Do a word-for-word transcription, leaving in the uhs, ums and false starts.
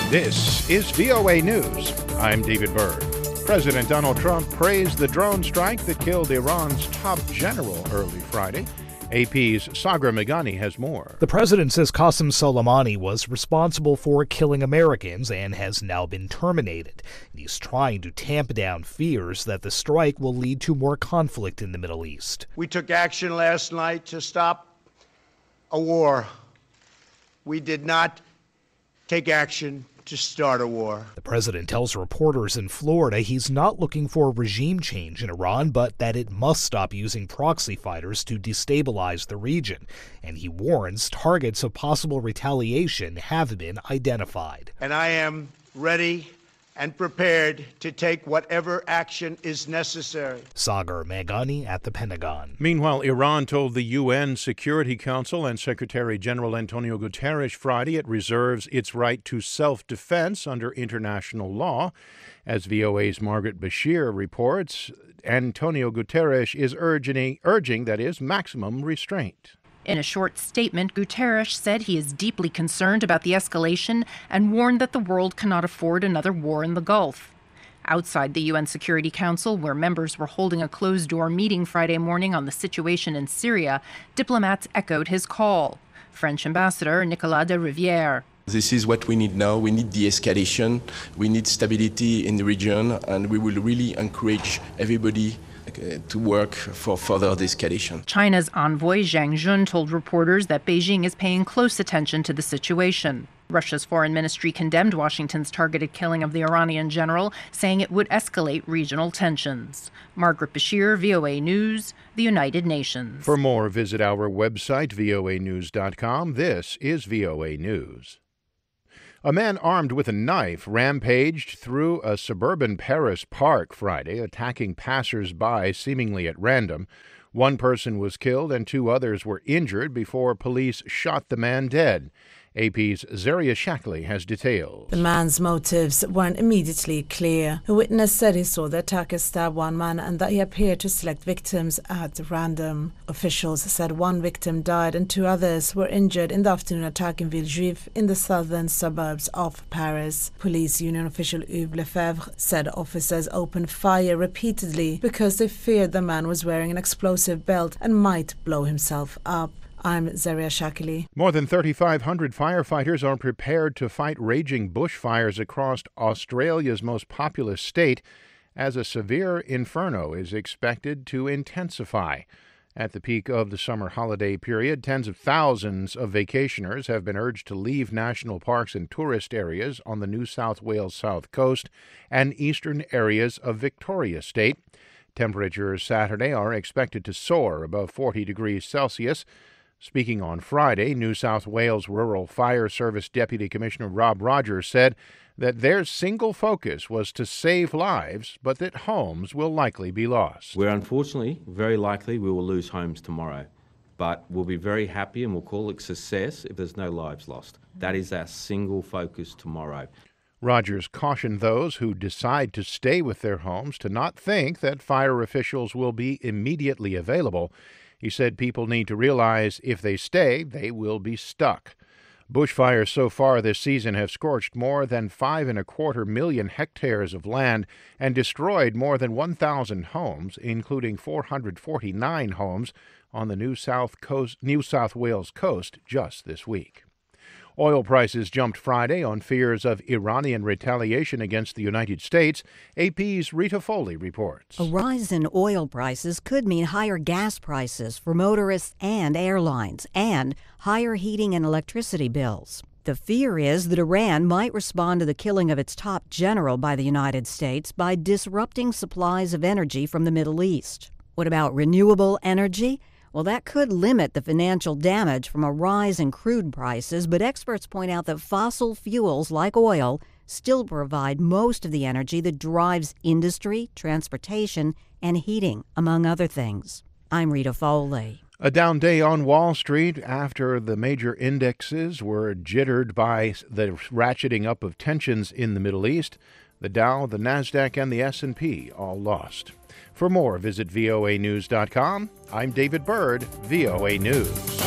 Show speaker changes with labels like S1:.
S1: This is V O A News. I'm David Byrd. President Donald Trump praised the drone strike that killed Iran's top general early Friday. A P's Sagar Meghani has more.
S2: The president says Qasem Soleimani was responsible for killing Americans and has now been terminated. He's trying to tamp down fears that the strike will lead to more conflict in the Middle East.
S3: We took action last night to stop a war. We did not take action to start a war.
S2: The president tells reporters in Florida he's not looking for a regime change in Iran, but that it must stop using proxy fighters to destabilize the region. And he warns targets of possible retaliation have been identified.
S3: And I am ready and prepared to take whatever action is necessary.
S2: Sagar Meghani at the Pentagon.
S1: Meanwhile, Iran told the U N Security Council and Secretary General Antonio Guterres Friday it reserves its right to self-defense under international law. As V O A's Margaret Bashir reports, Antonio Guterres is urging, urging that is, maximum restraint.
S4: In a short statement, Guterres said he is deeply concerned about the escalation and warned that the world cannot afford another war in the Gulf. Outside the U N Security Council, where members were holding a closed-door meeting Friday morning on the situation in Syria, diplomats echoed his call. French Ambassador Nicolas de Rivière.
S5: This is what we need now. We need de-escalation. We need stability in the region, and we will really encourage everybody to work for further de-escalation.
S4: China's envoy Zhang Jun told reporters that Beijing is paying close attention to the situation. Russia's foreign ministry condemned Washington's targeted killing of the Iranian general, saying it would escalate regional tensions. Margaret Bashir, V O A News, the United Nations.
S1: For more, visit our website, V O A news dot com. This is V O A News. A man armed with a knife rampaged through a suburban Paris park Friday, attacking passers-by seemingly at random. One person was killed and two others were injured before police shot the man dead. A P's Zaria Shackley has details.
S6: The man's motives weren't immediately clear. A witness said he saw the attacker stab one man and that he appeared to select victims at random. Officials said one victim died and two others were injured in the afternoon attack in Villejuif in the southern suburbs of Paris. Police union official Hugues Lefebvre said officers opened fire repeatedly because they feared the man was wearing an explosive belt and might blow himself up. I'm Zaria Shackley.
S1: More than thirty-five hundred firefighters are prepared to fight raging bushfires across Australia's most populous state as a severe inferno is expected to intensify. At the peak of the summer holiday period, tens of thousands of vacationers have been urged to leave national parks and tourist areas on the New South Wales south coast and eastern areas of Victoria State. Temperatures Saturday are expected to soar above forty degrees Celsius. Speaking on Friday, New South Wales Rural Fire Service Deputy Commissioner Rob Rogers said that their single focus was to save lives, but that homes will likely be lost.
S7: We're unfortunately, very likely, we will lose homes tomorrow, but we'll be very happy and we'll call it success if there's no lives lost. That is our single focus tomorrow.
S1: Rogers cautioned those who decide to stay with their homes to not think that fire officials will be immediately available. He said people need to realize if they stay, they will be stuck. Bushfires so far this season have scorched more than five and a quarter million hectares of land and destroyed more than one thousand homes, including four hundred forty-nine homes on the New South Coast, New South Wales coast just this week. Oil prices jumped Friday on fears of Iranian retaliation against the United States. A P's Rita Foley reports.
S8: A rise in oil prices could mean higher gas prices for motorists and airlines, and higher heating and electricity bills. The fear is that Iran might respond to the killing of its top general by the United States by disrupting supplies of energy from the Middle East. What about renewable energy? Well, that could limit the financial damage from a rise in crude prices, but experts point out that fossil fuels like oil still provide most of the energy that drives industry, transportation, and heating, among other things. I'm Rita Foley.
S1: A down day on Wall Street after the major indexes were jittered by the ratcheting up of tensions in the Middle East. The Dow, the Nasdaq, and the S and P all lost. For more, visit V O A news dot com. I'm David Byrd, V O A News.